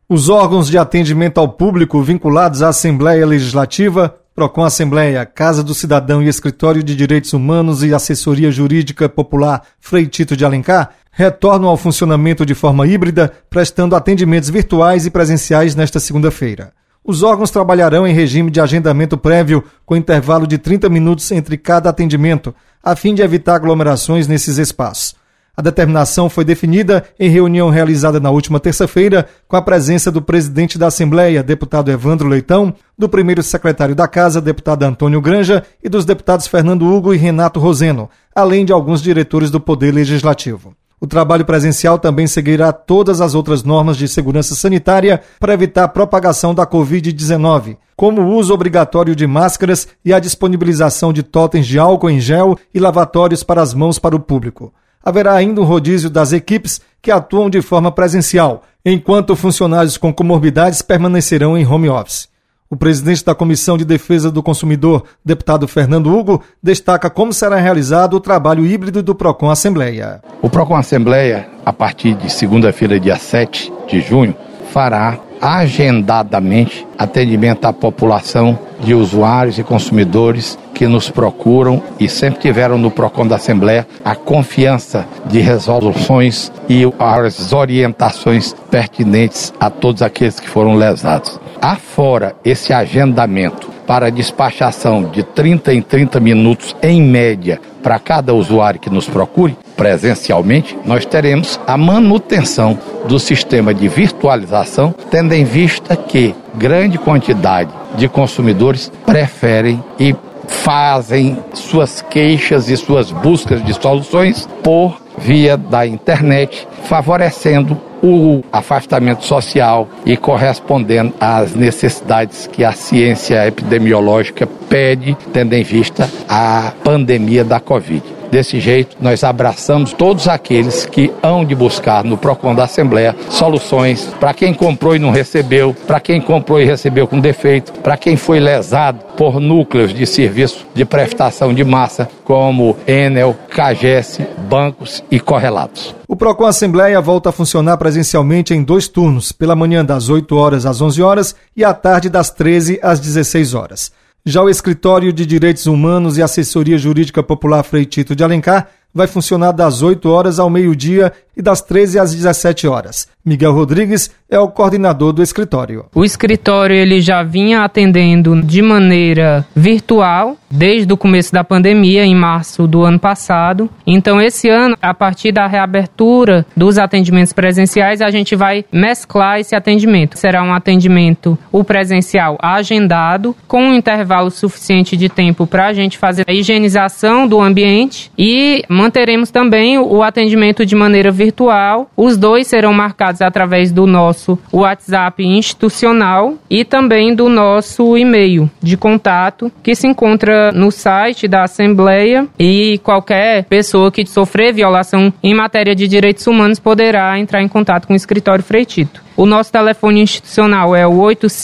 Os órgãos de atendimento ao público vinculados à Assembleia Legislativa, PROCON Assembleia, Casa do Cidadão e Escritório de Direitos Humanos e Assessoria Jurídica Popular Frei Tito de Alencar, retornam ao funcionamento de forma híbrida, prestando atendimentos virtuais e presenciais nesta segunda-feira. Os órgãos trabalharão em regime de agendamento prévio, com intervalo de 30 minutos entre cada atendimento, a fim de evitar aglomerações nesses espaços. A determinação foi definida em reunião realizada na última terça-feira, com a presença do presidente da Assembleia, deputado Evandro Leitão, do primeiro secretário da Casa, deputado Antônio Granja, e dos deputados Fernando Hugo e Renato Roseno, além de alguns diretores do Poder Legislativo. O trabalho presencial também seguirá todas as outras normas de segurança sanitária para evitar a propagação da Covid-19, como o uso obrigatório de máscaras e a disponibilização de totens de álcool em gel e lavatórios para as mãos para o público. Haverá ainda um rodízio das equipes que atuam de forma presencial, enquanto funcionários com comorbidades permanecerão em home office. O presidente da Comissão de Defesa do Consumidor, deputado Fernando Hugo, destaca como será realizado o trabalho híbrido do PROCON Assembleia. O PROCON Assembleia, a partir de segunda-feira, dia 7 de junho, fará agendadamente atendimento à população de usuários e consumidores que nos procuram e sempre tiveram no PROCON da Assembleia a confiança de resoluções e as orientações pertinentes a todos aqueles que foram lesados. Afora esse agendamento para despachação de 30 em 30 minutos em média para cada usuário que nos procure presencialmente, nós teremos a manutenção do sistema de virtualização, tendo em vista que grande quantidade de consumidores preferem e fazem suas queixas e suas buscas de soluções por via da internet, favorecendo o afastamento social e correspondendo às necessidades que a ciência epidemiológica pede, tendo em vista a pandemia da Covid. Desse jeito, nós abraçamos todos aqueles que hão de buscar no PROCON da Assembleia soluções para quem comprou e não recebeu, para quem comprou e recebeu com defeito, para quem foi lesado por núcleos de serviço de prestação de massa, como Enel, CAGES, bancos e correlatos. O PROCON Assembleia volta a funcionar presencialmente em 2 turnos, pela manhã das 8 horas às 11 horas e à tarde das 13 às 16 horas. Já o Escritório de Direitos Humanos e Assessoria Jurídica Popular Frei Tito de Alencar vai funcionar das 8 horas ao meio-dia e das 13 às 17 horas. Miguel Rodrigues é o coordenador do escritório. O escritório ele já vinha atendendo de maneira virtual desde o começo da pandemia, em março do ano passado. Então, esse ano, a partir da reabertura dos atendimentos presenciais, a gente vai mesclar esse atendimento. Será um atendimento, o presencial, agendado, com um intervalo suficiente de tempo para a gente fazer a higienização do ambiente e manteremos também o atendimento de maneira virtual. Os dois serão marcados através do nosso WhatsApp institucional e também do nosso e-mail de contato, que se encontra no site da Assembleia, e qualquer pessoa que sofrer violação em matéria de direitos humanos poderá entrar em contato com o escritório Frei Tito. O nosso telefone institucional é o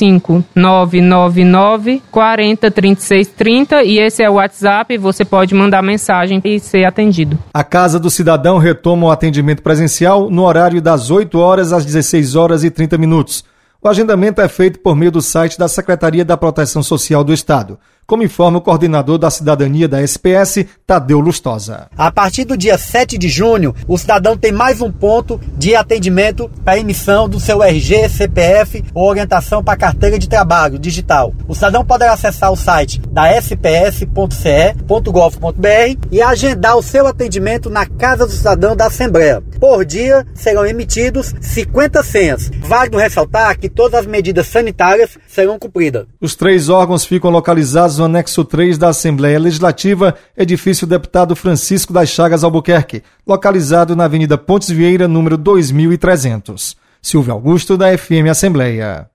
85999 40 36 30 e esse é o WhatsApp, você pode mandar mensagem e ser atendido. A Casa do Cidadão retoma o atendimento presencial no horário das 8 horas às 16 horas e 30 minutos. O agendamento é feito por meio do site da Secretaria da Proteção Social do Estado, como informa o coordenador da Cidadania da SPS, Tadeu Lustosa. A partir do dia 7 de junho, o cidadão tem mais um ponto de atendimento para emissão do seu RG, CPF ou orientação para carteira de trabalho digital. O cidadão poderá acessar o site da sps.ce.gov.br e agendar o seu atendimento na Casa do Cidadão da Assembleia. Por dia, serão emitidos 50 senhas. Válido ressaltar que todas as medidas sanitárias serão cumpridas. Os 3 órgãos ficam localizados no anexo 3 da Assembleia Legislativa, edifício Deputado Francisco das Chagas Albuquerque, localizado na Avenida Pontes Vieira, número 2300. Silvio Augusto, da FM Assembleia.